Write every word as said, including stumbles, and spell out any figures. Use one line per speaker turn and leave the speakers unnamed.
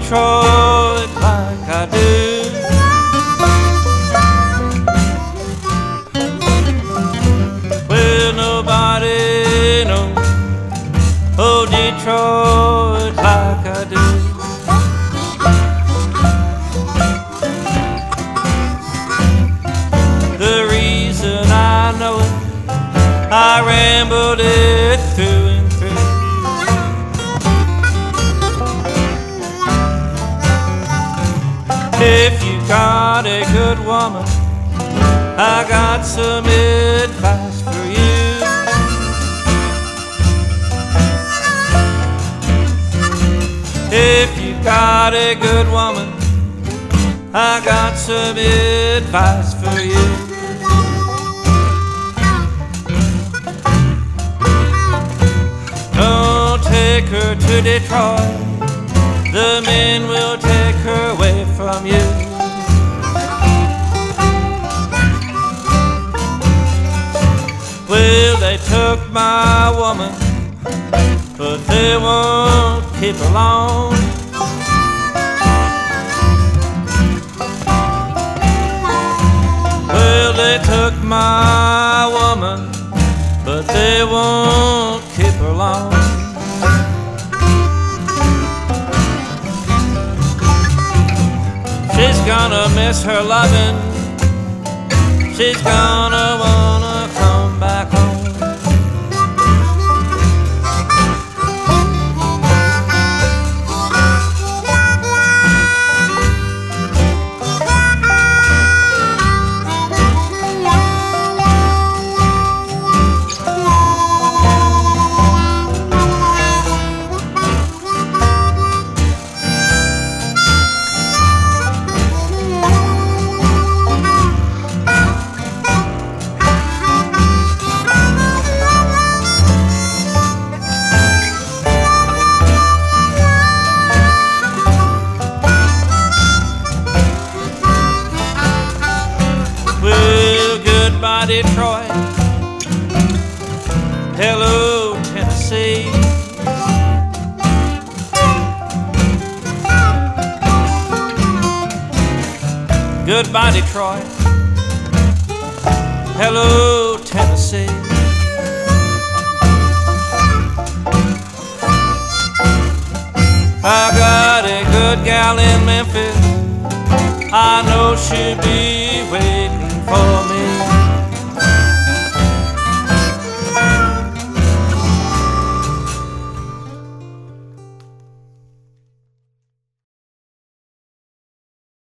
Detroit like I do. Well, nobody knows oh Detroit like I do. The reason I know it, I rambled it through and through. If you got a good woman, I got some advice for you. If you got a good woman, I got some advice for you. Don't take her to Detroit, the men will take her away from you. Well, they took my woman, but they won't keep her long. Well, they took my woman, but they won't keep her long. She's gonna miss her loving. She's gonna wanna come back home. Goodbye, Detroit. Hello, Tennessee. Goodbye, Detroit. Hello, Tennessee. I got a good gal in Memphis. I know she'll be waiting for me.